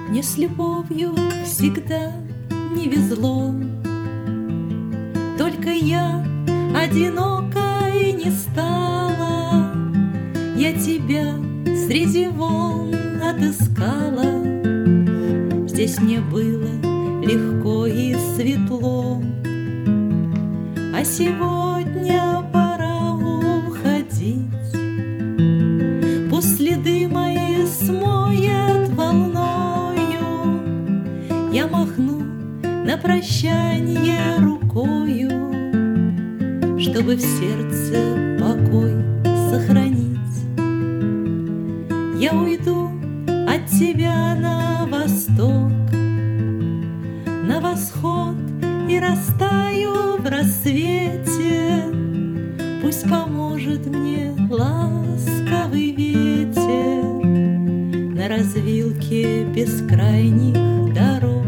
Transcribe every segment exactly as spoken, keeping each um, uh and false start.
Мне с любовью всегда не везло, только я одинокой не стала. Я тебя среди волн отыскала. Здесь мне было легко и светло, а сегодня пора уходить. Пусть следы мои смоет волною, я махну на прощанье рукою, чтобы в сердце покой сохранить. Я уйду от тебя на восток, на восход, и растаю в рассвете. Пусть поможет мне ласковый ветер на развилке бескрайних дорог.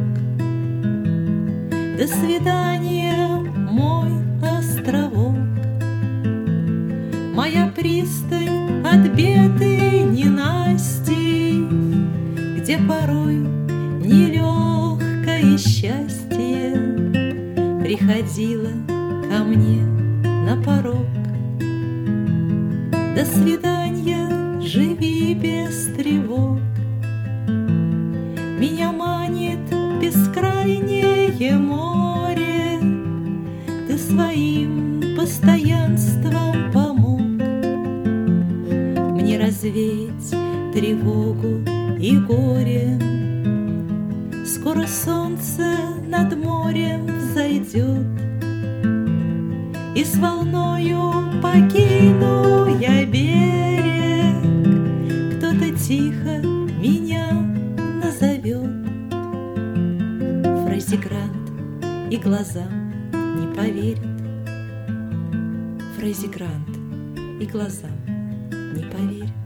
До свидания, мой островок, моя пристань от беды ненасти, где порою нелегкое счастье приходило ко мне на порог. До свидания, живи без тревог. Меня манит бескрайнее море, ты своим постоянством помог мне развеять тревогу и горе. Скоро солнце над морем взойдет, и с волною покину я берег. Кто-то тихо меня назовет. Фрейзигрант и глазам не поверит. Фрейзигрант и глазам не поверит.